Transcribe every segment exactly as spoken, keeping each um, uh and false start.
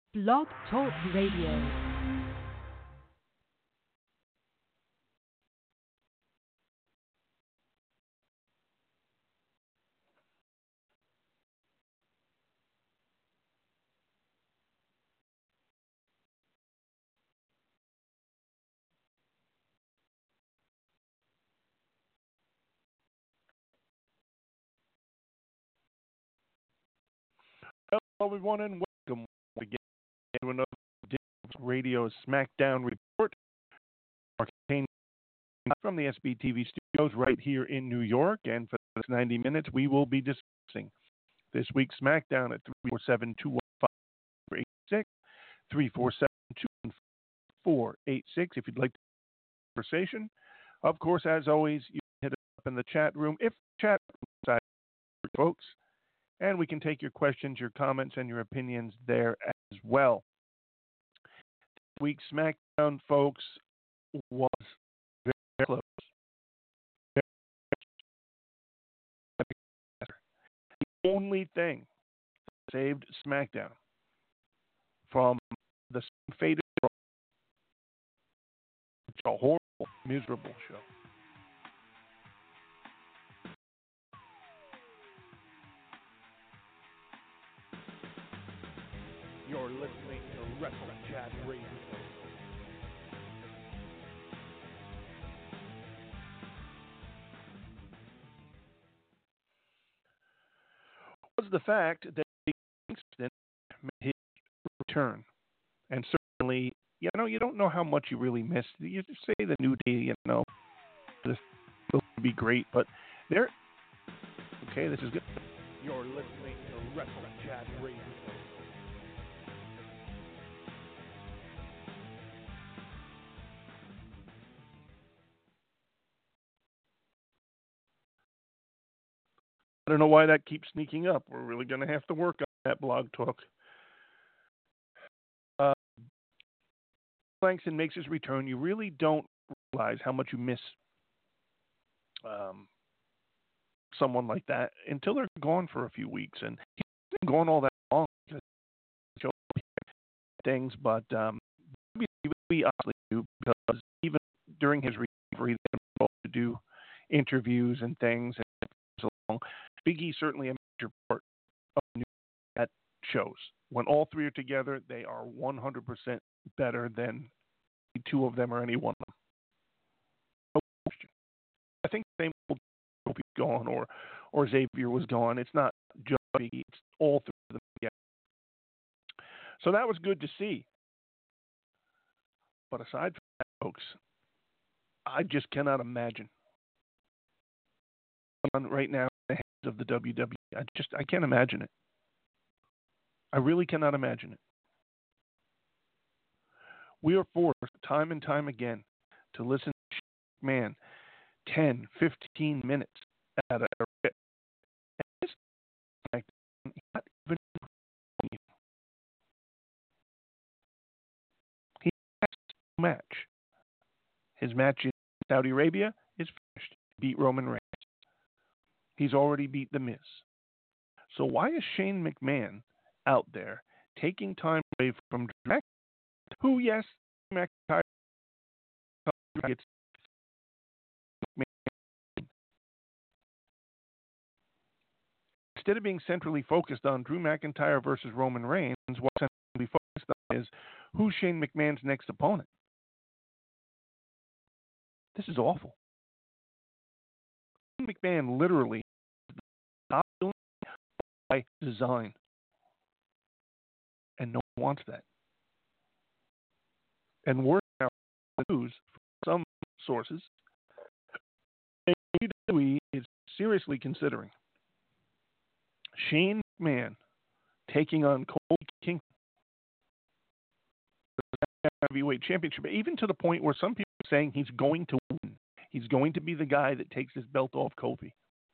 Blog Talk Radio. Hello, everyone, and welcome again to another Radio SmackDown report. From the S B T V studios right here in New York, and for the next ninety minutes, we will be discussing this week's SmackDown at three four seven, two one five, eight six, three four seven, two one four, eight six. If you'd like the conversation, of course, as always, you can hit us up in the chat room if chat room side, folks. And we can take your questions, your comments, and your opinions there as well. This week's SmackDown, folks, was very close. The only thing that saved SmackDown from the fated, a horrible, miserable show. You're listening to Wrestle Chat Radio. Was the fact that Kingston made his return, and certainly, you know, you don't know how much you really missed. You just say the New Day, you know, this will be great, but there. Okay, this is good. You're listening to Wrestle Chat Radio. I don't know why that keeps sneaking up. We're really going to have to work on that blog talk. Uh, Langston makes his return. You really don't realize how much you miss um, someone like that until they're gone for a few weeks. And he's been gone all that long. Things, but um, we obviously do, because even during his recovery, they were able to do interviews and things. And so long. Big E certainly a major part of New at shows. When all three are together, they are one hundred percent better than the two of them or any one of them. No question. I think the same will be gone, or or Xavier was gone. It's not just Big E, it's all three of them together. So that was good to see. But aside from that, folks, I just cannot imagine on right now the hands of the W W E. I just I can't imagine it. I really cannot imagine it. We are forced time and time again to listen to man ten, fifteen minutes at a rip. Not even he has no match. His match in Saudi Arabia is finished. He beat Roman Reigns. He's already beat The Miz. So why is Shane McMahon out there taking time away from Drew McIntyre, who, yes, McIntyre gets instead of being centrally focused on Drew McIntyre versus Roman Reigns, what's centrally focused on is who's Shane McMahon's next opponent. This is awful. Shane McMahon literally not doing it by design. And no one wants that. And word now news from some sources, W W E is seriously considering Shane McMahon taking on Kofi Kingston for the heavyweight championship, even to the point where some people are saying he's going to win. He's going to be the guy that takes this belt off Kofi.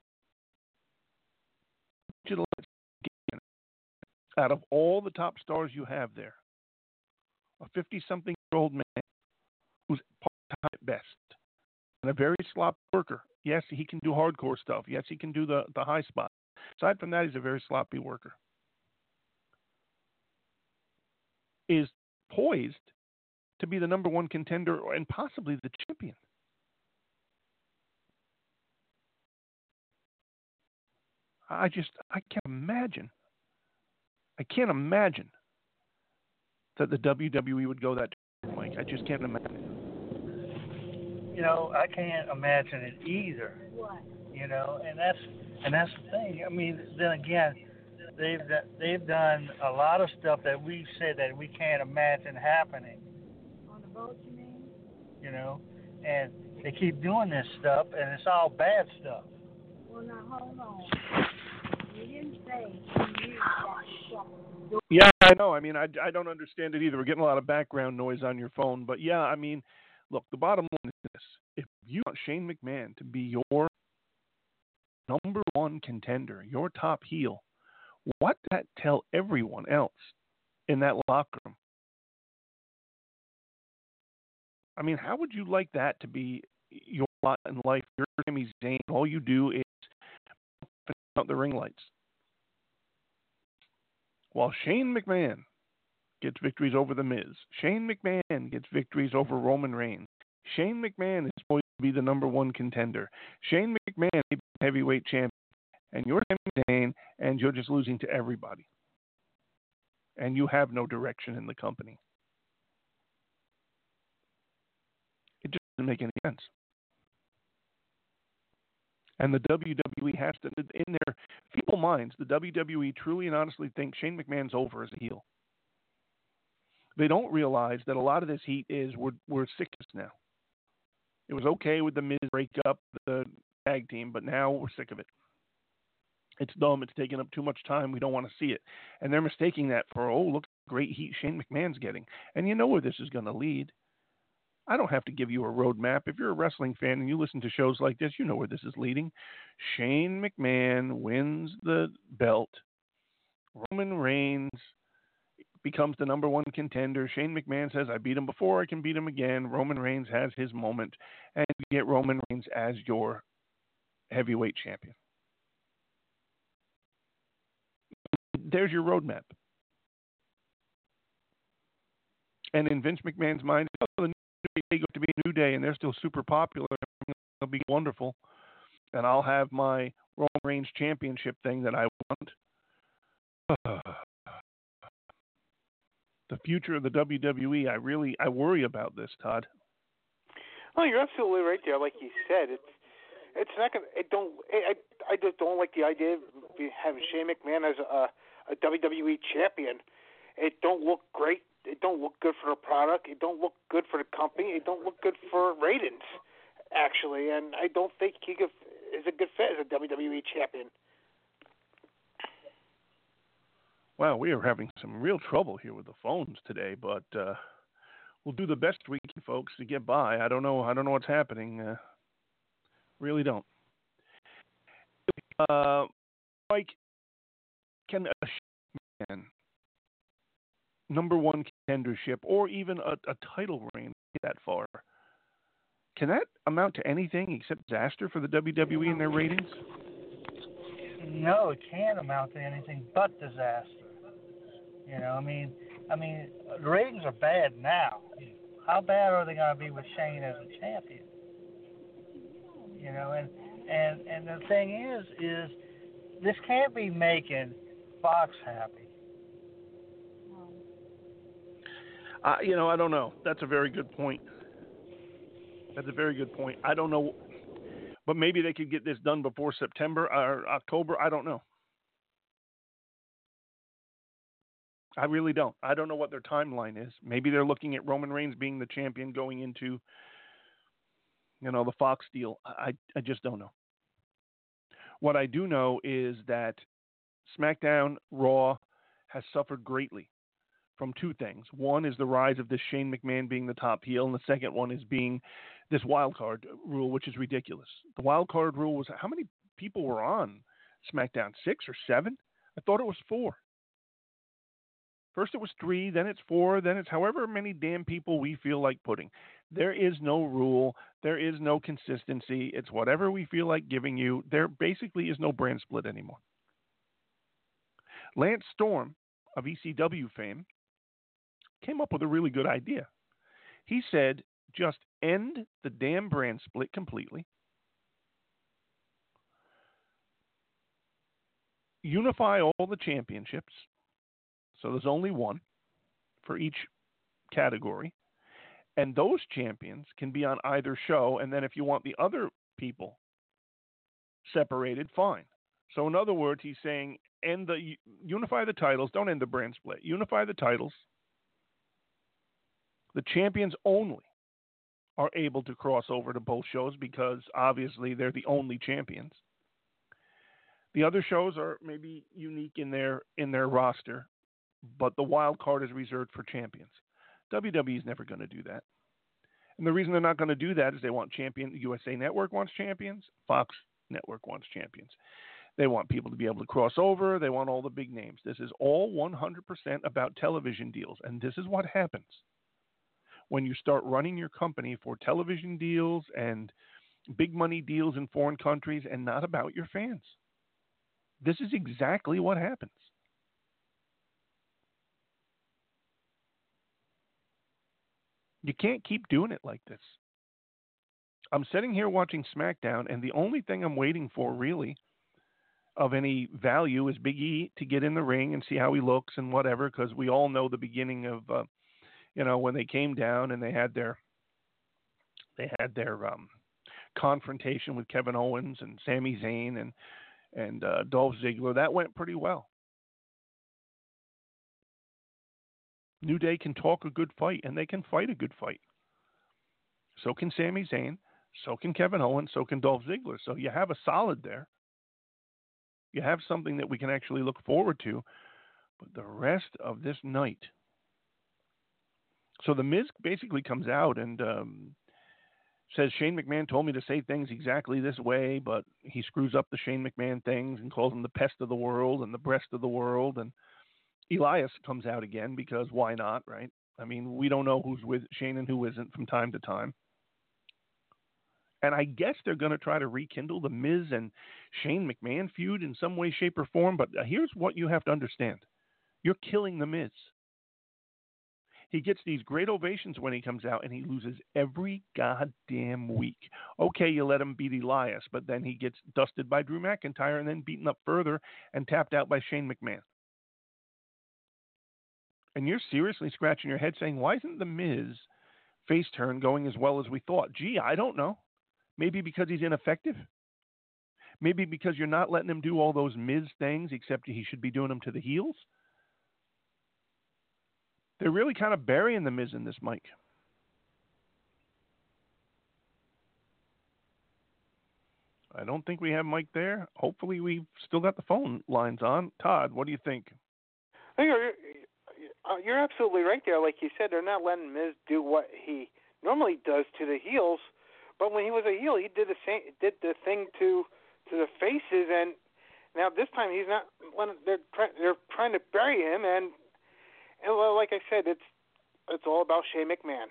Out of all the top stars you have there, a fifty-something-year-old man who's part-time at best and a very sloppy worker. Yes, he can do hardcore stuff. Yes, he can do the, the high spot. Aside from that, he's a very sloppy worker. is poised to be the number one contender and possibly the champion. I just, I can't imagine. I can't imagine that the W W E would go that direction, Mike. I just can't imagine. You know, I can't imagine it either. What? You know, and that's and that's the thing. I mean, then again, they've they've done a lot of stuff that we've said that we can't imagine happening. On the boat, you mean? You know, and they keep doing this stuff, and it's all bad stuff. Well, now hold on. You didn't say you knew that. Yeah, I know. I mean, I, I don't understand it either. We're getting a lot of background noise on your phone, but yeah, I mean, look, the bottom line is this: if you want Shane McMahon to be your number one contender, your top heel, what does that tell everyone else in that locker room? I mean, how would you like that to be your lot in life? You're Sami Zayn. All you do is put out the ring lights. While Shane McMahon gets victories over The Miz, Shane McMahon gets victories over Roman Reigns. Shane McMahon is supposed to be the number one contender. Shane McMahon may be the heavyweight champion, and you're Sami Zayn, and you're just losing to everybody. And you have no direction in the company. It just doesn't make any sense. And the W W E has to, in their feeble minds, the W W E truly and honestly thinks Shane McMahon's over as a heel. They don't realize that a lot of this heat is we're, we're sick of this now. It was okay with the Miz breakup, the tag team, but now we're sick of it. It's dumb. It's taking up too much time. We don't want to see it. And they're mistaking that for, oh, look, great heat Shane McMahon's getting. And you know where this is going to lead. I don't have to give you a roadmap. If you're a wrestling fan and you listen to shows like this, you know where this is leading. Shane McMahon wins the belt. Roman Reigns becomes the number one contender. Shane McMahon says, I beat him before, I can beat him again. Roman Reigns has his moment. And you get Roman Reigns as your heavyweight champion. There's your roadmap. And in Vince McMahon's mind, oh, the they go to be a New Day, and they're still super popular. It'll be wonderful, and I'll have my Roman Reigns championship thing that I want. The future of the W W E, I really, I worry about this, Todd. Oh, you're absolutely right there. Like you said, it's it's not gonna. It don't. I I just don't like the idea of having Shane McMahon as a, a W W E champion. It don't look great. It don't look good for the product. It don't look good for the company. It don't look good for ratings, actually. And I don't think he could, is a good fit as a W W E champion. Wow, we are having some real trouble here with the phones today, but uh, we'll do the best we can, folks, to get by. I don't know. I don't know what's happening. Uh, really don't. Uh, Mike, can a man number one contendership or even a, a title reign get that far? Can that amount to anything except disaster for the W W E and their ratings? No, it can't amount to anything but disaster. You know, I mean, I mean, the ratings are bad now. How bad are they going to be with Shane as a champion? You know, and and and the thing is, is this can't be making Fox happy. Uh, you know, I don't know. That's a very good point. That's a very good point. I don't know, but maybe they could get this done before September or October. I don't know. I really don't. I don't know what their timeline is. Maybe they're looking at Roman Reigns being the champion going into, you know, the Fox deal. I, I just don't know. What I do know is that SmackDown Raw has suffered greatly from two things. One is the rise of this Shane McMahon being the top heel, and the second one is being this wild card rule, which is ridiculous. The wild card rule was, how many people were on SmackDown? Six or seven? I thought it was four. First it was three, then it's four, then it's however many damn people we feel like putting. There is no rule. There is no consistency. It's whatever we feel like giving you. There basically is no brand split anymore. Lance Storm of E C W fame came up with a really good idea. He said, just end the damn brand split completely. Unify all the championships. So there's only one for each category. And those champions can be on either show. And then if you want the other people separated, fine. So in other words, he's saying, end the unify the titles. Don't end the brand split. Unify the titles. The champions only are able to cross over to both shows because obviously they're the only champions. The other shows are maybe unique in their in their roster, but the wild card is reserved for champions. W W E is never going to do that. And the reason they're not going to do that is they want champion. U S A Network wants champions. Fox Network wants champions. They want people to be able to cross over. They want all the big names. This is all one hundred percent about television deals. And this is what happens when you start running your company for television deals and big money deals in foreign countries and not about your fans. This is exactly what happens. You can't keep doing it like this. I'm sitting here watching SmackDown, and the only thing I'm waiting for, really, of any value is Big E to get in the ring and see how he looks and whatever, because we all know the beginning of, uh, you know, when they came down and they had their, they had their um, confrontation with Kevin Owens and Sami Zayn and and uh, Dolph Ziggler. That went pretty well. New Day can talk a good fight, and they can fight a good fight. So can Sami Zayn. So can Kevin Owens. So can Dolph Ziggler. So you have a solid there. You have something that we can actually look forward to. But the rest of this night. So The Miz basically comes out and um, says, Shane McMahon told me to say things exactly this way, but he screws up the Shane McMahon things and calls him the pest of the world and the breast of the world. And Elias comes out again because why not, right? I mean, we don't know who's with Shane and who isn't from time to time. And I guess they're going to try to rekindle the Miz and Shane McMahon feud in some way, shape, or form. But here's what you have to understand. You're killing the Miz. He gets these great ovations when he comes out, and he loses every goddamn week. Okay, you let him beat Elias, but then he gets dusted by Drew McIntyre and then beaten up further and tapped out by Shane McMahon. And you're seriously scratching your head saying, why isn't the Miz face turn going as well as we thought? Gee, I don't know. Maybe because he's ineffective. Maybe because you're not letting him do all those Miz things, except he should be doing them to the heels. They're really kind of burying the Miz in this, Mike. I don't think we have Mike there. Hopefully we've still got the phone lines on. Todd, what do you think? You're, you're absolutely right there. Like you said, they're not letting Miz do what he normally does to the heels. But when he was a heel, he did the same, did the thing to to the faces, and now this time he's not. They're trying, they're trying to bury him, and and well, like I said, it's it's all about Shane McMahon.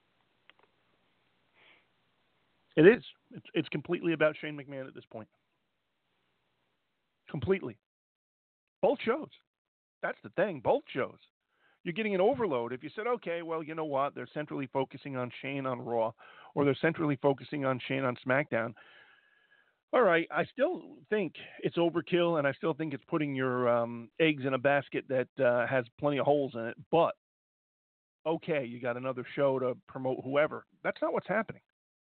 It is. It's it's completely about Shane McMahon at this point. Completely. Both shows. That's the thing. Both shows. You're getting an overload. If you said, okay, well, you know what? They're centrally focusing on Shane on Raw, or they're centrally focusing on Shane on SmackDown. All right, I still think it's overkill, and I still think it's putting your um, eggs in a basket that uh, has plenty of holes in it. But, okay, you got another show to promote whoever. That's not what's happening.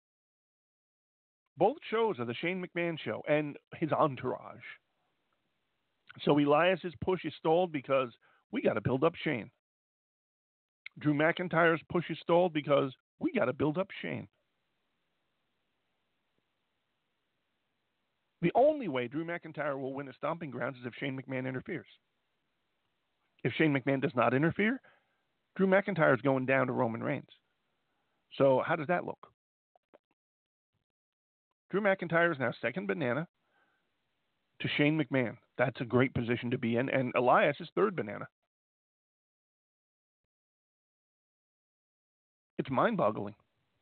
Both shows are the Shane McMahon show and his entourage. So Elias's push is stalled because we got to build up Shane. Drew McIntyre's push is stalled because we got to build up Shane. The only way Drew McIntyre will win at Stomping Grounds is if Shane McMahon interferes. If Shane McMahon does not interfere, Drew McIntyre is going down to Roman Reigns. So how does that look? Drew McIntyre is now second banana to Shane McMahon. That's a great position to be in. And Elias is third banana. It's mind-boggling.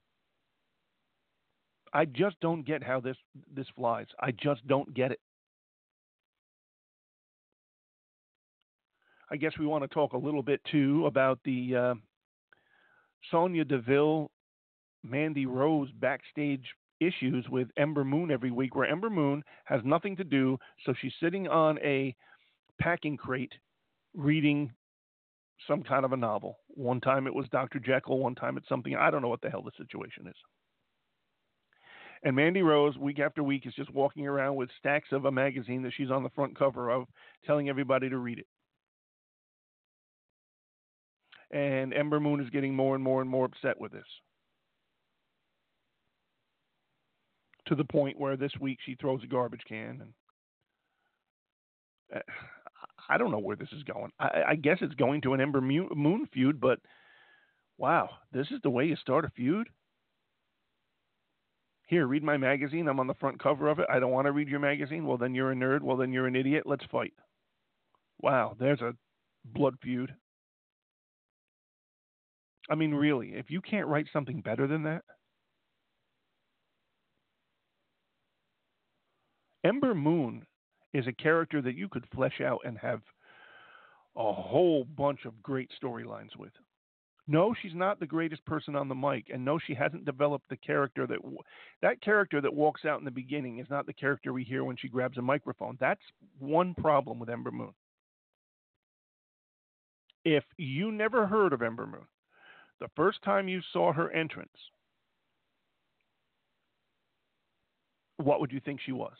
I just don't get how this this flies. I just don't get it. I guess we want to talk a little bit too about the uh, Sonya Deville, Mandy Rose backstage issues with Ember Moon every week, where Ember Moon has nothing to do, so she's sitting on a packing crate reading some kind of a novel. One time it was Doctor Jekyll, one time it's something, I don't know what the hell the situation is. And Mandy Rose, week after week, is just walking around with stacks of a magazine that she's on the front cover of, telling everybody to read it. And Ember Moon is getting more and more and more upset with this, to the point where this week she throws a garbage can. And uh, I don't know where this is going. I, I guess it's going to an Ember Moon feud, but wow, this is the way you start a feud? Here, read my magazine. I'm on the front cover of it. I don't want to read your magazine. Well, then you're a nerd. Well, then you're an idiot. Let's fight. Wow, there's a blood feud. I mean, really, if you can't write something better than that. Ember Moon is a character that you could flesh out and have a whole bunch of great storylines with. No, she's not the greatest person on the mic, and no, she hasn't developed the character that that character that walks out in the beginning is not the character we hear when she grabs a microphone. That's one problem with Ember Moon. If you never heard of Ember Moon, the first time you saw her entrance, what would you think she was?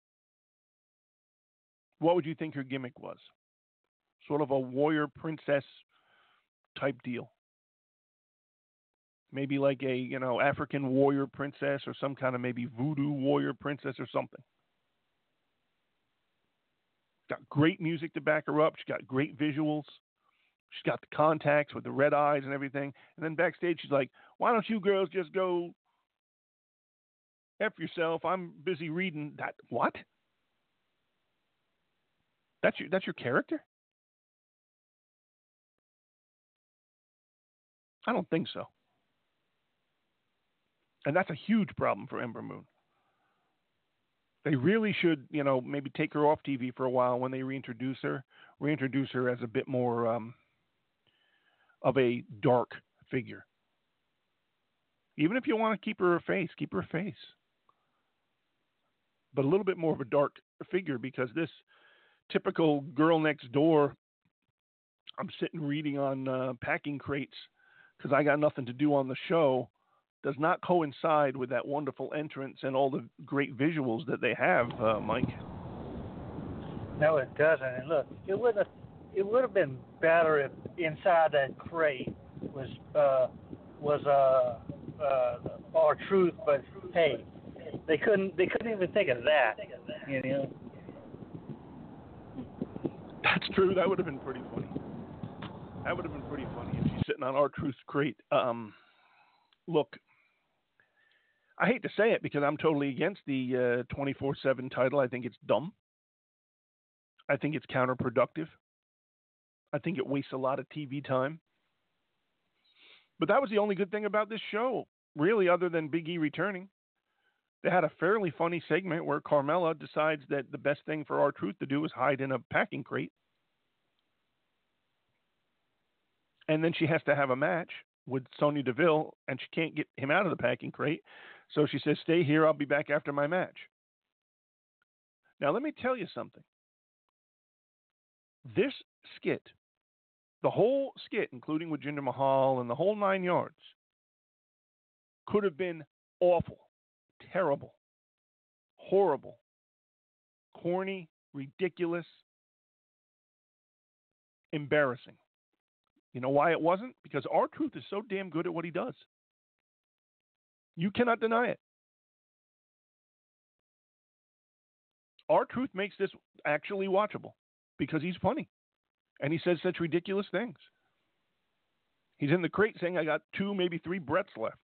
What would you think her gimmick was? Sort of a warrior princess type deal. Maybe like a, you know, African warrior princess or some kind of maybe voodoo warrior princess or something. Got great music to back her up. She's got great visuals. She's got the contacts with the red eyes and everything. And then backstage, she's like, why don't you girls just go F yourself? I'm busy reading that. What? That's your, that's your character? I don't think so. And that's a huge problem for Ember Moon. They really should, you know, maybe take her off T V for a while when they reintroduce her. Reintroduce her as a bit more um, of a dark figure. Even if you want to keep her a face, keep her a face. But a little bit more of a dark figure, because this typical girl next door, I'm sitting reading on uh, packing crates because I got nothing to do on the show, does not coincide with that wonderful entrance and all the great visuals that they have, uh, Mike. No, it doesn't. And look, it would have it would have been better if inside that crate was uh, was uh, uh, R-Truth, but hey, they couldn't they couldn't even think of that. You know. That's true. That would have been pretty funny. That would have been pretty funny if she's sitting on R-Truth's crate. Um, look, I hate to say it because I'm totally against the uh, twenty-four seven title. I think it's dumb. I think it's counterproductive. I think it wastes a lot of T V time. But that was the only good thing about this show, really, other than Big E returning. They had a fairly funny segment where Carmella decides that the best thing for R-Truth to do is hide in a packing crate. And then she has to have a match with Sonya Deville, and she can't get him out of the packing crate. So she says, stay here, I'll be back after my match. Now, let me tell you something. This skit, the whole skit, including with Jinder Mahal and the whole nine yards, could have been awful, terrible, horrible, corny, ridiculous, embarrassing. You know why it wasn't? Because R-Truth is so damn good at what he does. You cannot deny it. R-Truth makes this actually watchable because he's funny. And he says such ridiculous things. He's in the crate saying, I got two, maybe three Bretts left.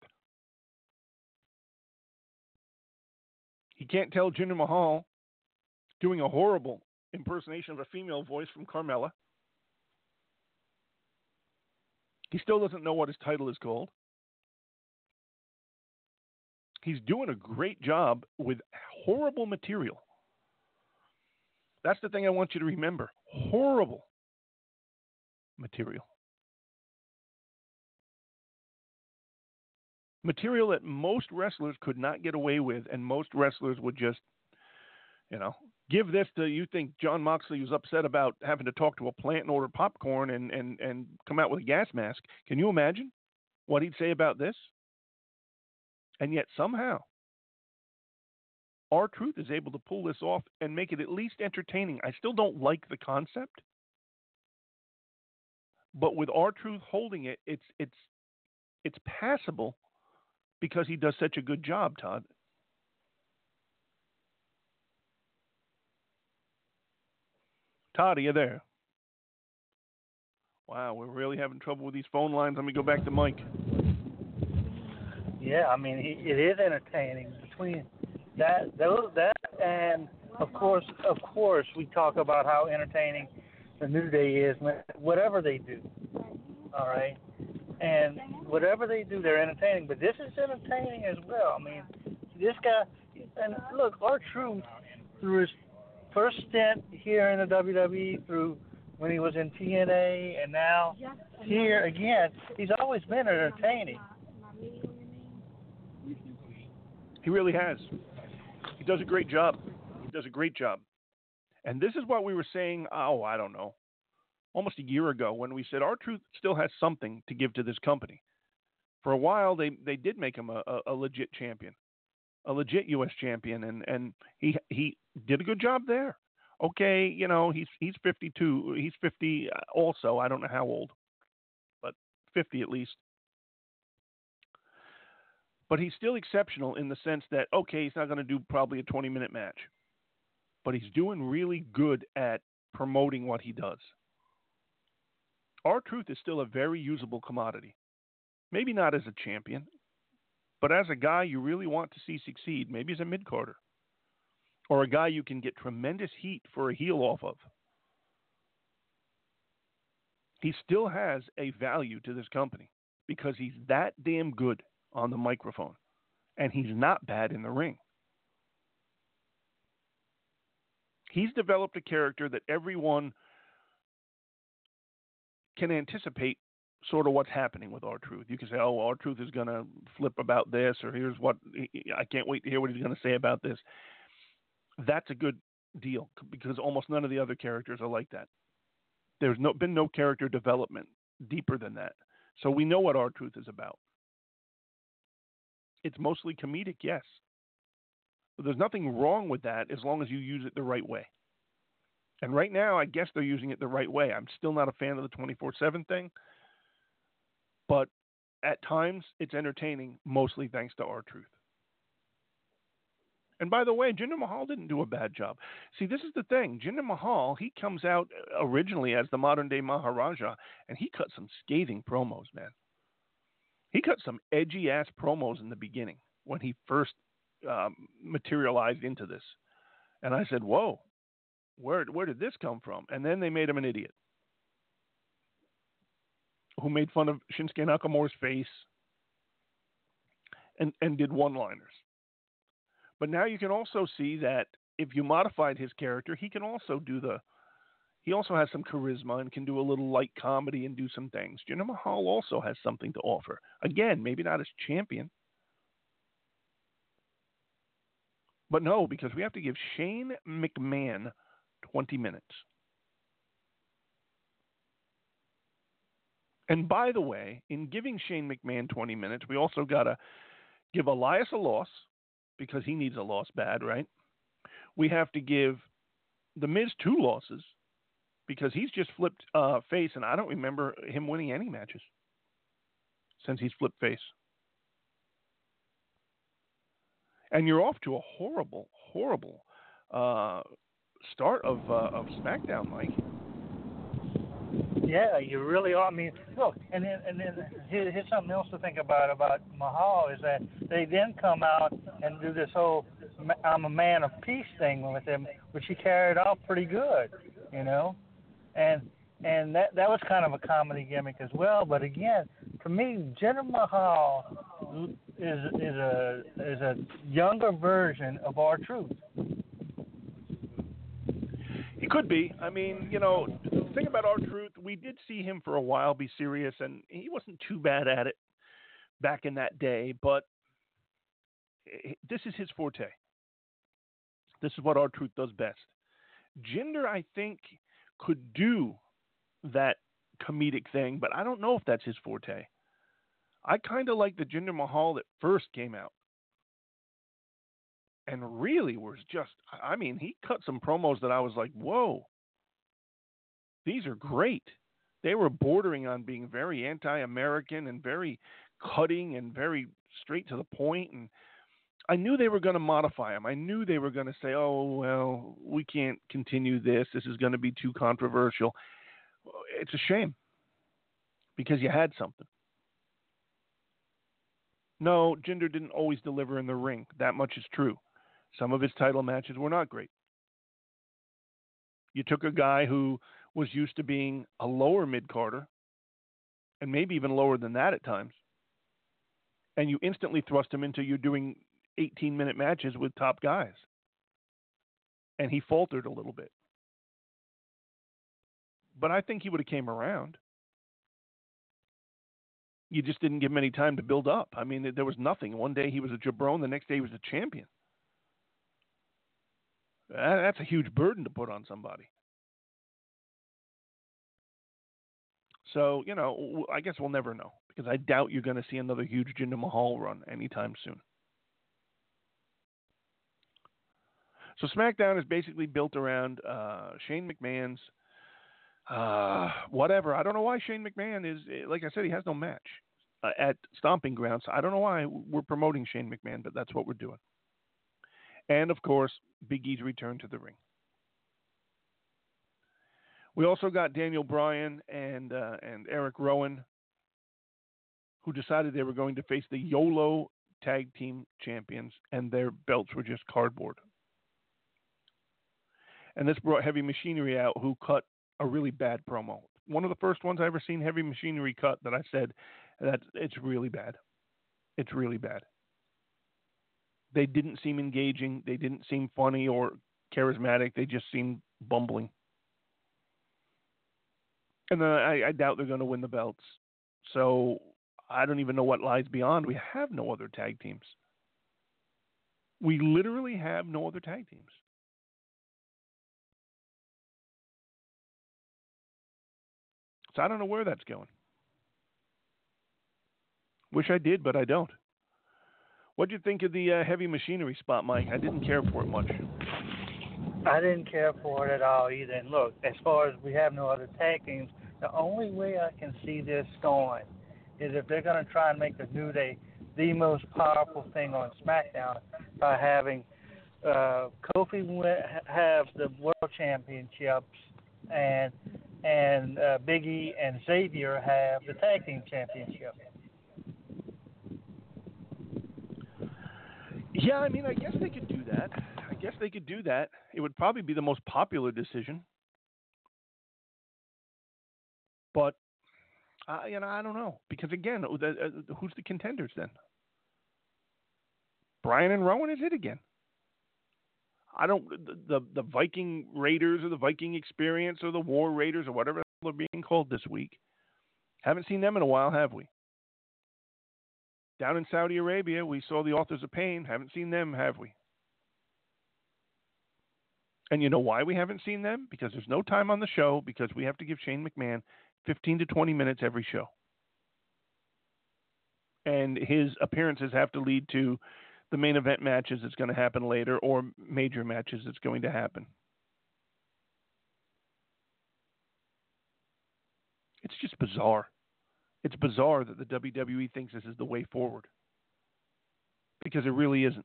He can't tell Jinder Mahal doing a horrible impersonation of a female voice from Carmella. He still doesn't know what his title is called. He's doing a great job with horrible material. That's the thing I want you to remember. Horrible. material. Material that most wrestlers could not get away with, and most wrestlers would just, you know, give this to, you think John Moxley was upset about having to talk to a plant and order popcorn and, and, and come out with a gas mask. Can you imagine what he'd say about this? And yet somehow, R-Truth is able to pull this off and make it at least entertaining. I still don't like the concept, but with R-Truth holding it, it's it's it's passable because he does such a good job, Todd. Todd, are you there? Wow, we're really having trouble with these phone lines. Let me go back to Mike. Yeah, I mean, it, it is entertaining. Between that, those, that, and of course, of course, we talk about how entertaining the New Day is. Whatever they do, all right, and whatever they do, they're entertaining. But this is entertaining as well. I mean, this guy, and look, R-Truth, through his first stint here in the W W E, through when he was in T N A, and now here again, he's always been entertaining. He really has. He does a great job. He does a great job. And this is what we were saying, oh, I don't know, almost a year ago when we said R-Truth still has something to give to this company. For a while, they, they did make him a, a, a legit champion, a legit U S champion, and, and he he did a good job there. Okay, you know, he's he's fifty-two. He's fifty also. I don't know how old, but fifty at least. But he's still exceptional in the sense that, okay, he's not going to do probably a twenty-minute match. But he's doing really good at promoting what he does. R-Truth is still a very usable commodity. Maybe not as a champion, but as a guy you really want to see succeed, maybe as a mid-carder. Or a guy you can get tremendous heat for a heel off of. He still has a value to this company because he's that damn good on the microphone, and he's not bad in the ring. He's developed a character that everyone can anticipate sort of what's happening with R-Truth. You can say, oh, R-Truth is going to flip about this, or here's what, I can't wait to hear what he's going to say about this. That's a good deal because almost none of the other characters are like that. There's no, been no character development deeper than that. So we know what R-Truth is about. It's mostly comedic, yes. But there's nothing wrong with that as long as you use it the right way. And right now, I guess they're using it the right way. I'm still not a fan of the twenty-four seven thing. But at times, it's entertaining, mostly thanks to R-Truth. And by the way, Jinder Mahal didn't do a bad job. See, this is the thing. Jinder Mahal, he comes out originally as the modern-day Maharaja, and he cut some scathing promos, man. He cut some edgy-ass promos in the beginning when he first um, materialized into this. And I said, whoa, where, where did this come from? And then they made him an idiot who made fun of Shinsuke Nakamura's face and, and did one-liners. But now you can also see that if you modified his character, he can also do the, he also has some charisma and can do a little light comedy and do some things. Jinder Mahal also has something to offer. Again, maybe not as champion. But no, because we have to give Shane McMahon twenty minutes. And by the way, in giving Shane McMahon twenty minutes, we also got to give Elias a loss, because he needs a loss bad, right? We have to give The Miz two losses because he's just flipped uh, face, and I don't remember him winning any matches since he's flipped face. And you're off to a horrible, horrible uh, start of uh, of SmackDown, Mike. Yeah, you really are. I mean, look, and then and then here, here's something else to think about about Mahal is that they then come out and do this whole "I'm a man of peace" thing with him, which he carried off pretty good, you know, and and that that was kind of a comedy gimmick as well. But again, to me, Jinder Mahal is is a is a younger version of R-Truth. He could be. I mean, you know, the thing about R-Truth, we did see him for a while be serious, and he wasn't too bad at it back in that day, but this is his forte. This is what R-Truth does best. Jinder, I think, could do that comedic thing, but I don't know if that's his forte. I kind of like the Jinder Mahal that first came out. And really was just, I mean, he cut some promos that I was like, whoa, these are great. They were bordering on being very anti-American and very cutting and very straight to the point. And I knew they were going to modify them. I knew they were going to say, oh, well, we can't continue this. This is going to be too controversial. It's a shame because you had something. No, Jinder didn't always deliver in the ring. That much is true. Some of his title matches were not great. You took a guy who was used to being a lower mid-carder, and maybe even lower than that at times, and you instantly thrust him into you doing eighteen-minute matches with top guys. And he faltered a little bit. But I think he would have came around. You just didn't give him any time to build up. I mean, there was nothing. One day he was a jabron, the next day he was a champion. That's a huge burden to put on somebody. So, you know, I guess we'll never know because I doubt you're going to see another huge Jinder Mahal run anytime soon. So SmackDown is basically built around uh, Shane McMahon's uh, whatever. I don't know why Shane McMahon is, like I said, he has no match uh, at Stomping Grounds. I don't know why we're promoting Shane McMahon, but that's what we're doing. And, of course, Big E's return to the ring. We also got Daniel Bryan and uh, and Eric Rowan, who decided they were going to face the YOLO Tag Team Champions, and their belts were just cardboard. And this brought Heavy Machinery out, who cut a really bad promo. One of the first ones I ever seen Heavy Machinery cut that I said that it's really bad. It's really bad. They didn't seem engaging. They didn't seem funny or charismatic. They just seemed bumbling. And then I, I doubt they're going to win the belts. So I don't even know what lies beyond. We have no other tag teams. We literally have no other tag teams. So I don't know where that's going. Wish I did, but I don't. What'd you think of the uh, Heavy Machinery spot, Mike? I didn't care for it much. I didn't care for it at all either. And look, as far as we have no other tag teams, the only way I can see this going is if they're going to try and make the New Day the most powerful thing on SmackDown by having uh, Kofi win, have the World Championships and and uh, Big E and Xavier have the Tag Team Championship. Yeah, I mean, I guess they could do that. I guess they could do that. It would probably be the most popular decision. But, uh, you know, I don't know. Because, again, uh, uh, who's the contenders then? Bryan and Rowan is it again. I don't, the, the, the Viking Raiders or the Viking Experience or the War Raiders or whatever they're being called this week. Haven't seen them in a while, have we? Down in Saudi Arabia, we saw the Authors of Pain. Haven't seen them, have we? And you know why we haven't seen them? Because there's no time on the show, because we have to give Shane McMahon fifteen to twenty minutes every show. And his appearances have to lead to the main event matches that's going to happen later or major matches that's going to happen. It's just bizarre. It's bizarre that the W W E thinks this is the way forward. Because it really isn't.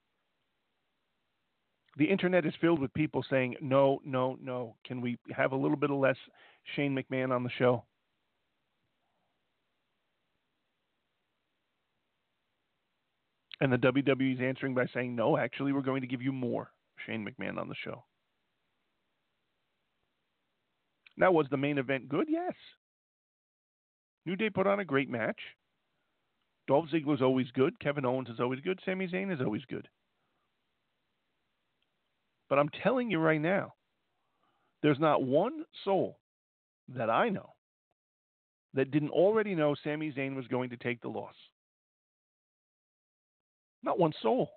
The internet is filled with people saying, no, no, no. Can we have a little bit of less Shane McMahon on the show? And the W W E is answering by saying, no, actually, we're going to give you more Shane McMahon on the show. Now, was the main event good? Yes. New Day put on a great match. Dolph Ziggler's always good. Kevin Owens is always good. Sami Zayn is always good. But I'm telling you right now, there's not one soul that I know that didn't already know Sami Zayn was going to take the loss. Not one soul.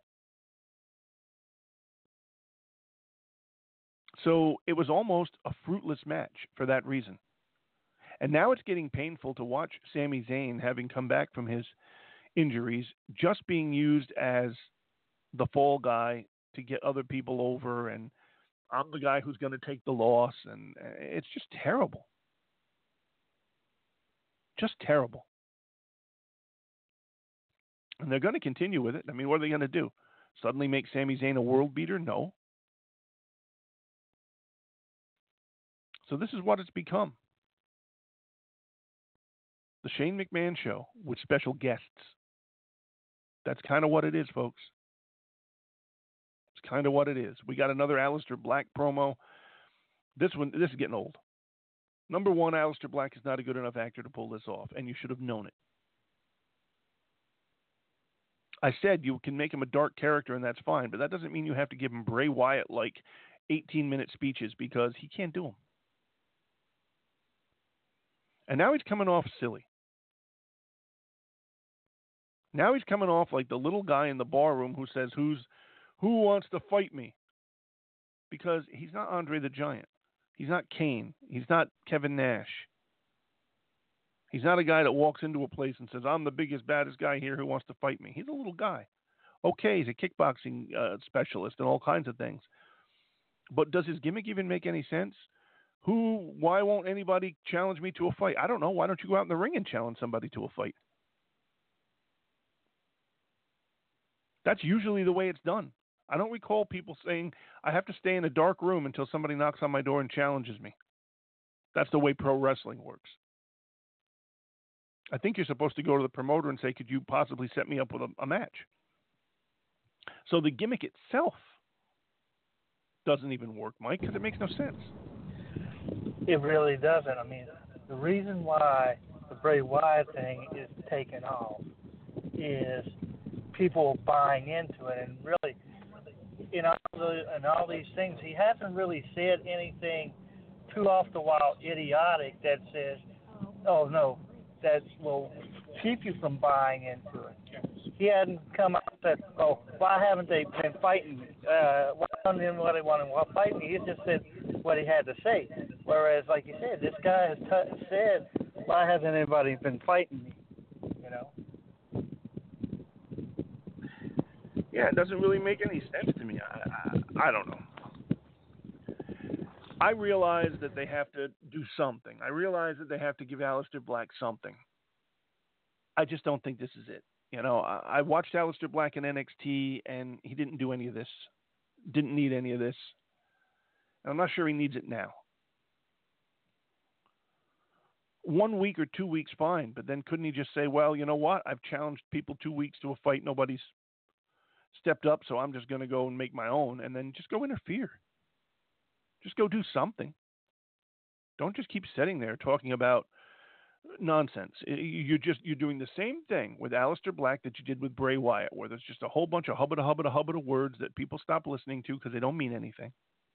So it was almost a fruitless match for that reason. And now it's getting painful to watch Sami Zayn, having come back from his injuries, just being used as the fall guy to get other people over, and I'm the guy who's going to take the loss, and it's just terrible. Just terrible. And they're going to continue with it. I mean, what are they going to do? Suddenly make Sami Zayn a world beater? No. So this is what it's become. The Shane McMahon Show with special guests. That's kind of what it is, folks. It's kind of what it is. We got another Aleister Black promo. This one, this is getting old. Number one, Aleister Black is not a good enough actor to pull this off, and you should have known it. I said you can make him a dark character, and that's fine, but that doesn't mean you have to give him Bray Wyatt-like eighteen-minute speeches, because he can't do them. And now he's coming off silly. Now he's coming off like the little guy in the bar room who says, "Who's, who wants to fight me?" Because he's not Andre the Giant. He's not Kane. He's not Kevin Nash. He's not a guy that walks into a place and says, "I'm the biggest, baddest guy here. Who wants to fight me?" He's a little guy. Okay, he's a kickboxing uh, specialist and all kinds of things. But does his gimmick even make any sense? Who? Why won't anybody challenge me to a fight? I don't know. Why don't you go out in the ring and challenge somebody to a fight? That's usually the way it's done. I don't recall people saying, "I have to stay in a dark room until somebody knocks on my door and challenges me." That's the way pro wrestling works. I think you're supposed to go to the promoter and say, "Could you possibly set me up with a, a match?" So the gimmick itself doesn't even work, Mike, because it makes no sense. It really doesn't. I mean, the reason why the Bray Wyatt thing is taking off is people buying into it, and really, in all, the, in all these things, he hasn't really said anything too off the wall idiotic that says, "Oh no, that will keep you from buying into it." He hadn't come out and said, "Oh, why haven't they been fighting? Uh, why don't they what they want to fight me?" He just said what he had to say. Whereas, like you said, this guy has t- said, "Why hasn't anybody been fighting me?" You know. Yeah, it doesn't really make any sense to me. I, I, I don't know. I realize that they have to do something. I realize that they have to give Aleister Black something. I just don't think this is it. You know, I, I watched Aleister Black in N X T, and he didn't do any of this. Didn't need any of this. And I'm not sure he needs it now. One week or two weeks, fine. But then couldn't he just say, "Well, you know what? I've challenged people two weeks to a fight. Nobody's stepped up, so I'm just going to go and make my own," and then just go interfere. Just go do something. Don't just keep sitting there talking about nonsense. You're just you're doing the same thing with Aleister Black that you did with Bray Wyatt, where there's just a whole bunch of hubbada hubbada hubbada words that people stop listening to because they don't mean anything.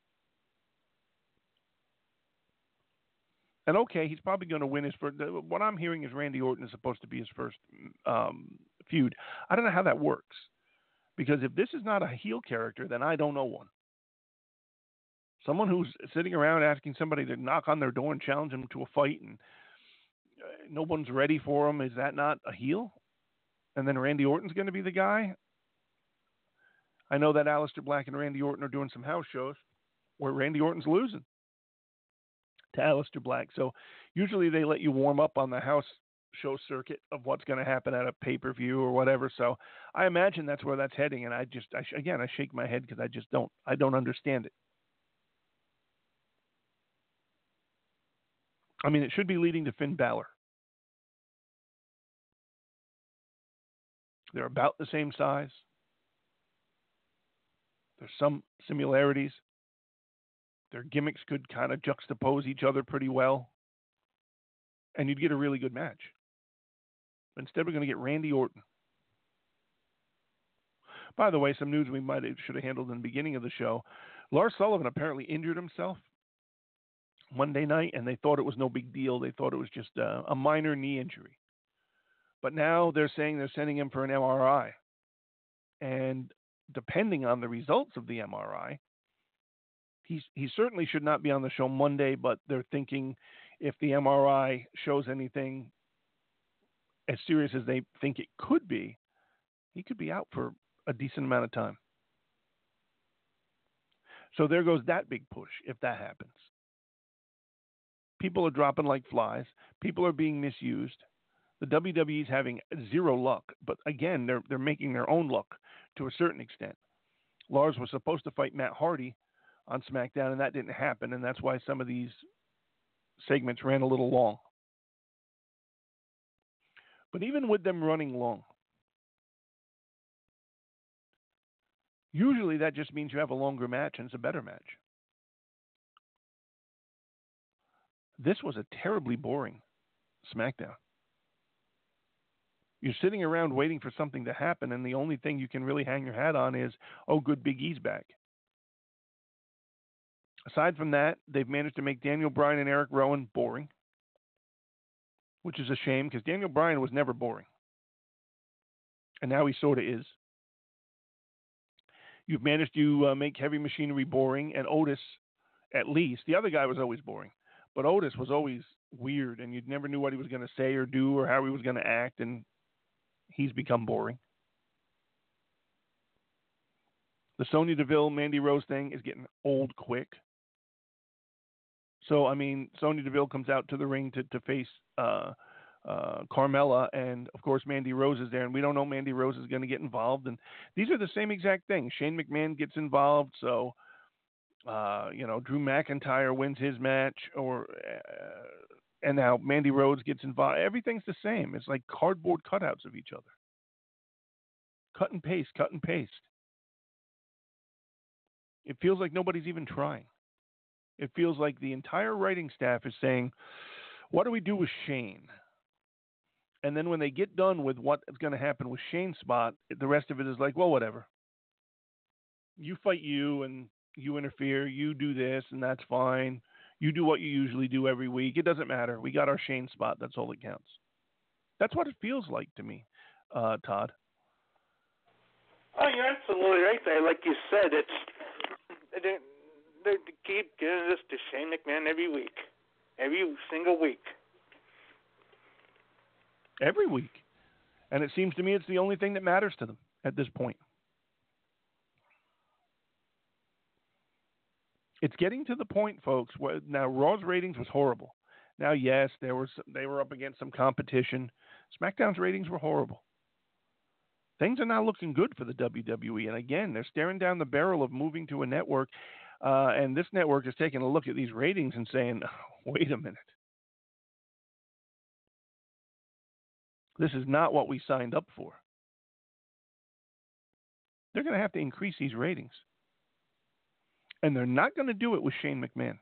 And okay, he's probably going to win his first. What I'm hearing is Randy Orton is supposed to be his first um, feud. I don't know how that works. Because if this is not a heel character, then I don't know one. Someone who's sitting around asking somebody to knock on their door and challenge them to a fight, and uh, no one's ready for him, is that not a heel? And then Randy Orton's going to be the guy? I know that Aleister Black and Randy Orton are doing some house shows where Randy Orton's losing to Aleister Black. So usually they let you warm up on the house show circuit of what's going to happen at a pay-per-view or whatever. So I imagine that's where that's heading. And I just, I sh- again, I shake my head because I just don't, I don't understand it. I mean, it should be leading to Finn Balor. They're about the same size. There's some similarities. Their gimmicks could kind of juxtapose each other pretty well. And you'd get a really good match. Instead, we're going to get Randy Orton. By the way, some news we might have, should have handled in the beginning of the show. Lars Sullivan apparently injured himself Monday night, and they thought it was no big deal. They thought it was just uh, a minor knee injury. But now they're saying they're sending him for an M R I. And depending on the results of the M R I, he's, he certainly should not be on the show Monday, but they're thinking if the M R I shows anything as serious as they think it could be, he could be out for a decent amount of time. So there goes that big push if that happens. People are dropping like flies. People are being misused. The W W E is having zero luck, but again, they're they're making their own luck to a certain extent. Lars was supposed to fight Matt Hardy on SmackDown, and that didn't happen, and that's why some of these segments ran a little long. But even with them running long, usually that just means you have a longer match and it's a better match. This was a terribly boring SmackDown. You're sitting around waiting for something to happen, and the only thing you can really hang your hat on is, oh, good, Big E's back. Aside from that, they've managed to make Daniel Bryan and Eric Rowan boring, which is a shame because Daniel Bryan was never boring. And now he sort of is. You've managed to uh, make Heavy Machinery boring, and Otis, at least. The other guy was always boring. But Otis was always weird, and you never knew what he was going to say or do or how he was going to act, and he's become boring. The Sonya Deville, Mandy Rose thing is getting old quick. So, I mean, Sonya Deville comes out to the ring to, to face uh, uh, Carmella, and, of course, Mandy Rose is there, and we don't know Mandy Rose is going to get involved. And these are the same exact things. Shane McMahon gets involved, so... Uh, you know, Drew McIntyre wins his match, or uh, and now Mandy Rose gets involved. Everything's the same. It's like cardboard cutouts of each other. Cut and paste, cut and paste. It feels like nobody's even trying. It feels like the entire writing staff is saying, what do we do with Shane? And then when they get done with what's going to happen with Shane's spot, the rest of it is like, well, whatever. You fight you, and you interfere, you do this, and that's fine. You do what you usually do every week. It doesn't matter. We got our Shane spot. That's all that counts. That's what it feels like to me, uh, Todd. Oh, you're absolutely right there. Like you said, it's they, they keep giving this to Shane McMahon every week, every single week. Every week. And it seems to me it's the only thing that matters to them at this point. It's getting to the point, folks, where now Raw's ratings was horrible. Now, yes, there was they were up against some competition. SmackDown's ratings were horrible. Things are not looking good for the W W E. And again, they're staring down the barrel of moving to a network. Uh, and this network is taking a look at these ratings and saying, oh, wait a minute. This is not what we signed up for. They're going to have to increase these ratings. And they're not going to do it with Shane McMahon.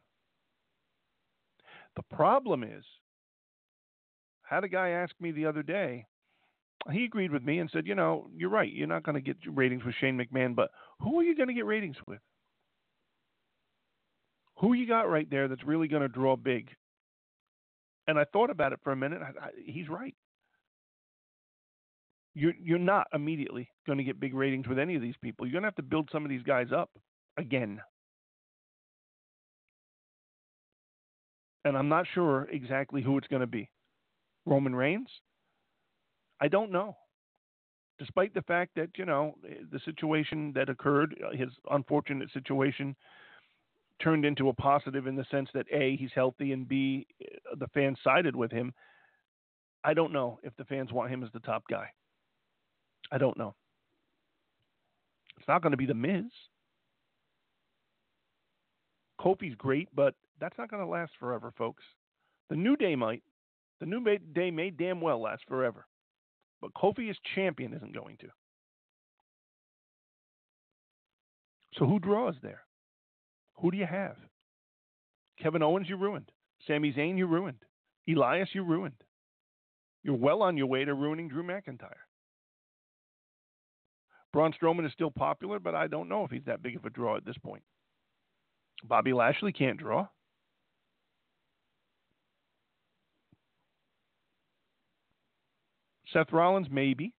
The problem is, had a guy ask me the other day, he agreed with me and said, you know, you're right. You're not going to get ratings with Shane McMahon, but who are you going to get ratings with? Who you got right there that's really going to draw big? And I thought about it for a minute. I, I, he's right. You're, you're not immediately going to get big ratings with any of these people. You're going to have to build some of these guys up again. And I'm not sure exactly who it's going to be. Roman Reigns? I don't know. Despite the fact that, you know, the situation that occurred, his unfortunate situation, turned into a positive in the sense that A, he's healthy, and B, the fans sided with him. I don't know if the fans want him as the top guy. I don't know. It's not going to be The Miz. Kofi's great, but that's not going to last forever, folks. The New Day might. The New Day may damn well last forever. But Kofi as champion isn't going to. So who draws there? Who do you have? Kevin Owens, you ruined. Sami Zayn, you ruined. Elias, you ruined. You're well on your way to ruining Drew McIntyre. Braun Strowman is still popular, but I don't know if he's that big of a draw at this point. Bobby Lashley can't draw. Seth Rollins, maybe.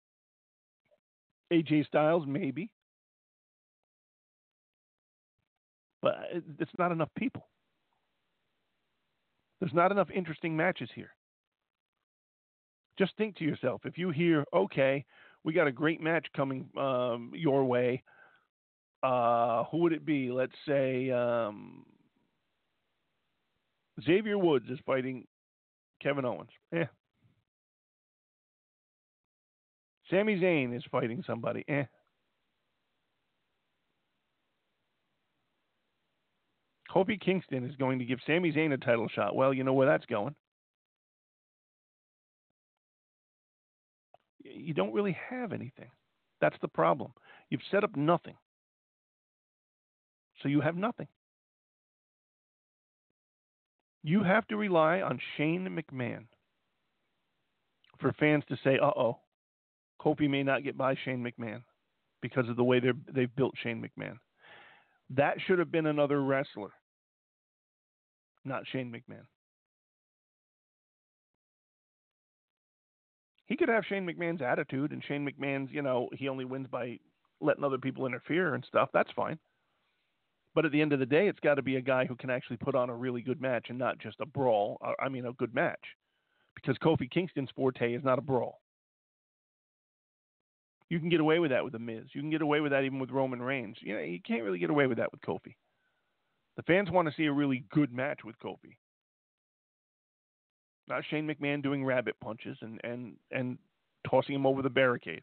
A J Styles, maybe. But it's not enough people. There's not enough interesting matches here. Just think to yourself, if you hear, okay, we got a great match coming um, your way, uh, who would it be? Let's say um, Xavier Woods is fighting Kevin Owens. Eh. Sami Zayn is fighting somebody. Eh. Kofi Kingston is going to give Sami Zayn a title shot. Well, you know where that's going. You don't really have anything. That's the problem. You've set up nothing. So you have nothing. You have to rely on Shane McMahon for fans to say, uh-oh, Kofi may not get by Shane McMahon because of the way they're, they've built Shane McMahon. That should have been another wrestler, not Shane McMahon. He could have Shane McMahon's attitude and Shane McMahon's, you know, he only wins by letting other people interfere and stuff. That's fine. But at the end of the day, it's got to be a guy who can actually put on a really good match and not just a brawl. I mean, a good match. Because Kofi Kingston's forte is not a brawl. You can get away with that with The Miz. You can get away with that even with Roman Reigns. You know, you can't really get away with that with Kofi. The fans want to see a really good match with Kofi. Not Shane McMahon doing rabbit punches and, and, and tossing him over the barricade.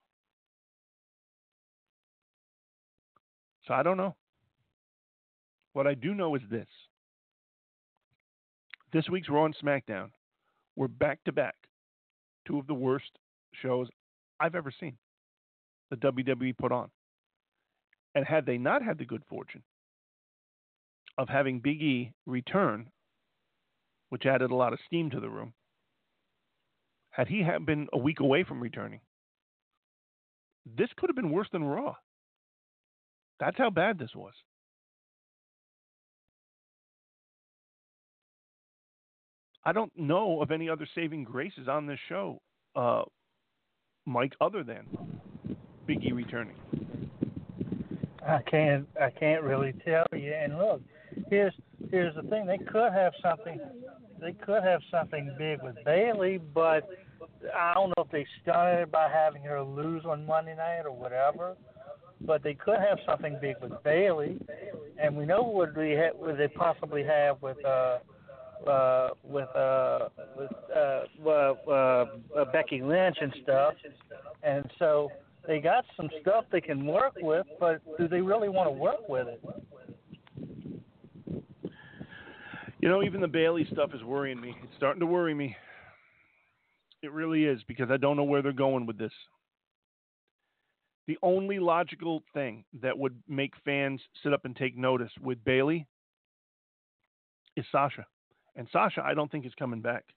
So I don't know. What I do know is this. This week's Raw and SmackDown were back-to-back two of the worst shows I've ever seen the W W E put on. And had they not had the good fortune of having Big E return, which added a lot of steam to the room, had he had been a week away from returning, this could have been worse than Raw. That's how bad this was. I don't know of any other saving graces on this show, uh, Mike, other than Big E returning. I can't. I can't really tell you. And look, here's here's the thing. They could have something. They could have something big with Bayley, but I don't know if they started it by having her lose on Monday night or whatever. But they could have something big with Bayley, and we know what they ha- what they possibly have with. Uh, Uh, with uh, with uh, uh, uh, uh, Becky Lynch and stuff, and so they got some stuff they can work with, but do they really want to work with it? You know, even the Bayley stuff is worrying me. It's starting to worry me. It really is, because I don't know where they're going with this. The only logical thing that would make fans sit up and take notice with Bayley is Sasha. And Sasha, I don't think is coming back.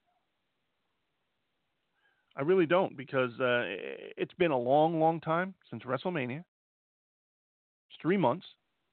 I really don't, because uh, it's been a long, long time since WrestleMania. It's three months.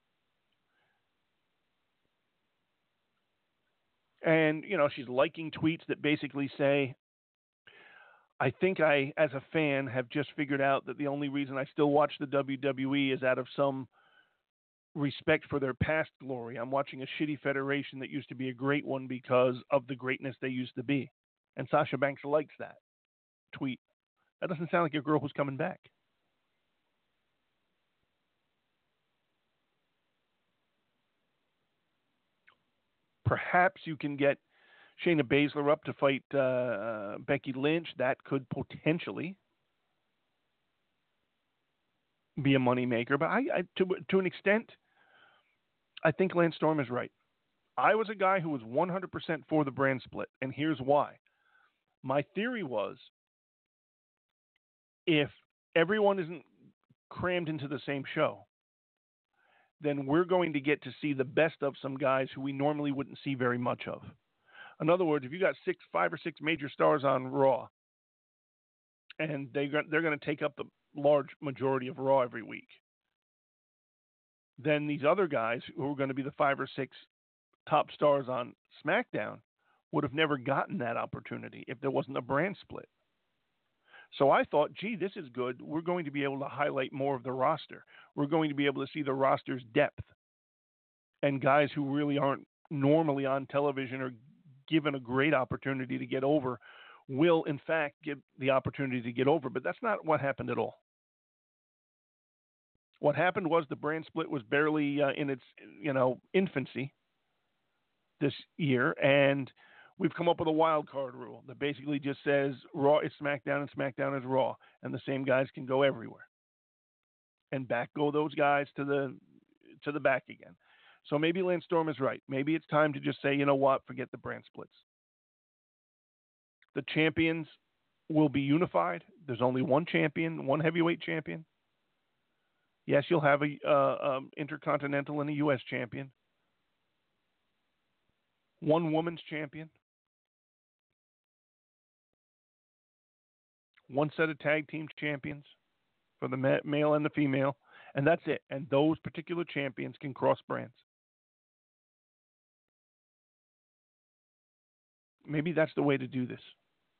And, you know, she's liking tweets that basically say, I think I, as a fan, have just figured out that the only reason I still watch the W W E is out of some respect for their past glory. I'm watching a shitty federation that used to be a great one because of the greatness they used to be. And Sasha Banks likes that tweet. That doesn't sound like a girl who's coming back. Perhaps you can get Shayna Baszler up to fight uh, Becky Lynch. That could potentially be a moneymaker. But I, I, to, to an extent, I think Lance Storm is right. I was a guy who was one hundred percent for the brand split, and here's why. My theory was, if everyone isn't crammed into the same show, then we're going to get to see the best of some guys who we normally wouldn't see very much of. In other words, if you got six, five or six major stars on Raw, and they they're going to take up the large majority of Raw every week, then these other guys who are going to be the five or six top stars on SmackDown would have never gotten that opportunity if there wasn't a brand split. So I thought, gee, this is good. We're going to be able to highlight more of the roster. We're going to be able to see the roster's depth and guys who really aren't normally on television or given a great opportunity to get over will, in fact, get the opportunity to get over. But that's not what happened at all. What happened was the brand split was barely uh, in its, you know, infancy this year, and we've come up with a wild card rule that basically just says Raw is SmackDown and SmackDown is Raw, and the same guys can go everywhere. And back go those guys to the to the back again. So maybe Lance Storm is right. Maybe it's time to just say, you know what, forget the brand splits. The champions will be unified. There's only one champion, one heavyweight champion. Yes, you'll have a uh, um, intercontinental and a U S champion. One women's champion. One set of tag team champions for the ma- male and the female. And that's it. And those particular champions can cross brands. Maybe that's the way to do this.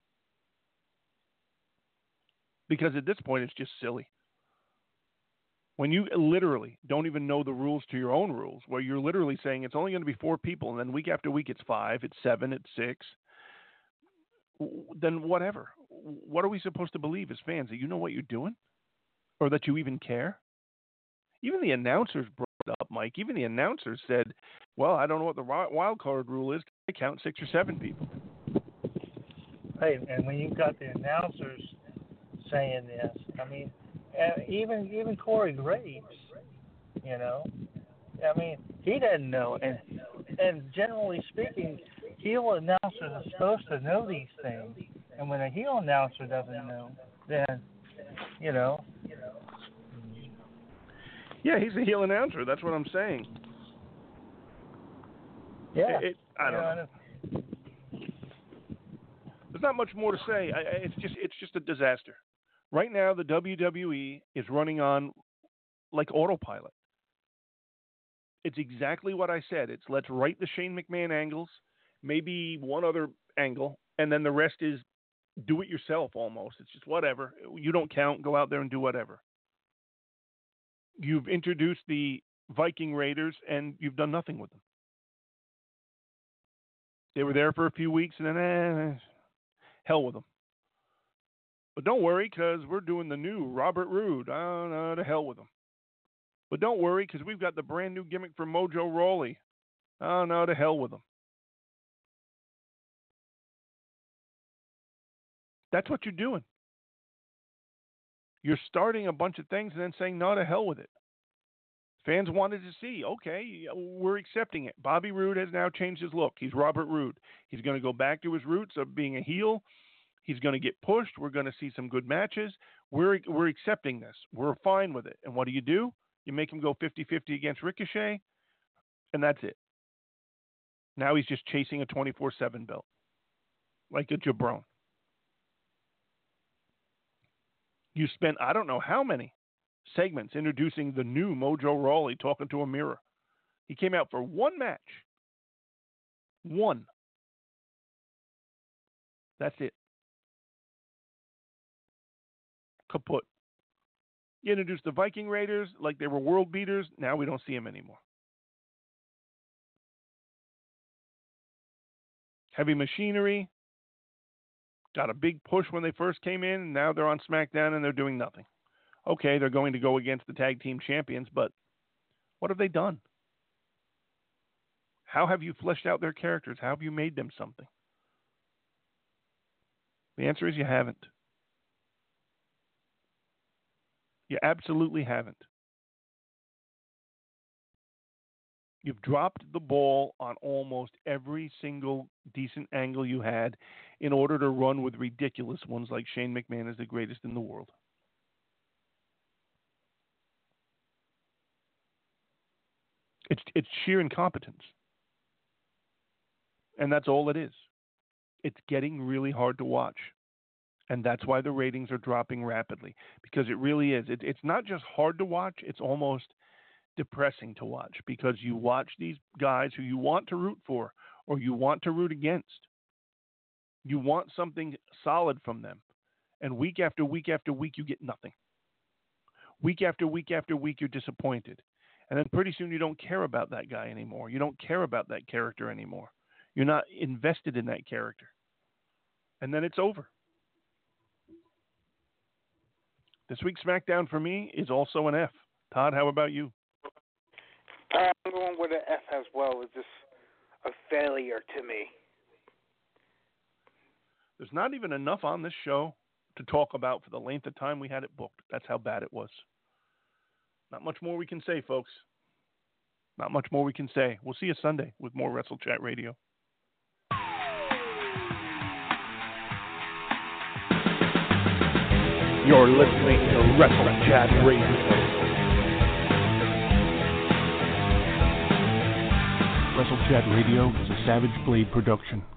Because at this point, it's just silly. When you literally don't even know the rules to your own rules, where you're literally saying it's only going to be four people, and then week after week it's five, it's seven, it's six, then whatever. What are we supposed to believe as fans? That you know what you're doing? Or that you even care? Even the announcers brought it up, Mike. Even the announcers said, well, I don't know what the wild card rule is. I count six or seven people. Hey, and when you've got the announcers saying this, I mean, uh, even even Corey Graves, you know, I mean, he doesn't know. And and generally speaking, heel announcers are supposed to know these things. And when a heel announcer doesn't know, then, you know. Yeah, he's a heel announcer. That's what I'm saying. Yeah. It, it, I don't yeah, know. There's not much more to say. I, it's just it's just a disaster. Right now, the W W E is running on like autopilot. It's exactly what I said. It's let's write the Shane McMahon angles, maybe one other angle, and then the rest is do it yourself almost. It's just whatever. You don't count. Go out there and do whatever. You've introduced the Viking Raiders, and you've done nothing with them. They were there for a few weeks, and then eh, hell with them. But don't worry, because we're doing the new Robert Roode. Oh, no, to hell with them. But don't worry, because we've got the brand new gimmick for Mojo Rawley. Oh, no, to hell with them. That's what you're doing. You're starting a bunch of things and then saying, no, to hell with it. Fans wanted to see, okay, we're accepting it. Bobby Roode has now changed his look. He's Robert Roode. He's going to go back to his roots of being a heel. He's going to get pushed. We're going to see some good matches. We're we're accepting this. We're fine with it. And what do you do? You make him go fifty-fifty against Ricochet, and that's it. Now he's just chasing a twenty-four seven belt, like a jabron. You spent, I don't know how many segments introducing the new Mojo Rawley talking to a mirror. He came out for one match. One. That's it. Kaput. You introduced the Viking Raiders like they were world beaters. Now we don't see them anymore. Heavy Machinery got a big push when they first came in, and now they're on SmackDown and they're doing nothing. Okay, they're going to go against the tag team champions, but what have they done? How have you fleshed out their characters? How have you made them something? The answer is you haven't. You absolutely haven't. You've dropped the ball on almost every single decent angle you had in order to run with ridiculous ones like Shane McMahon is the greatest in the world. It's it's sheer incompetence. And that's all it is. It's getting really hard to watch. And that's why the ratings are dropping rapidly. Because it really is. It, it's not just hard to watch. It's almost depressing to watch. Because you watch these guys who you want to root for or you want to root against. You want something solid from them. And week after week after week, you get nothing. Week after week after week, you're disappointed. And then pretty soon you don't care about that guy anymore. You don't care about that character anymore. You're not invested in that character. And then it's over. This week's SmackDown for me is also an F. Todd, how about you? Uh, I'm going with an F as well. It's just a failure to me. There's not even enough on this show to talk about for the length of time we had it booked. That's how bad it was. Not much more we can say, folks. Not much more we can say. We'll see you Sunday with more Wrestle Chat Radio. You're listening to Wrestle Chat Radio. Wrestle Chat Radio is a Savage Blade production.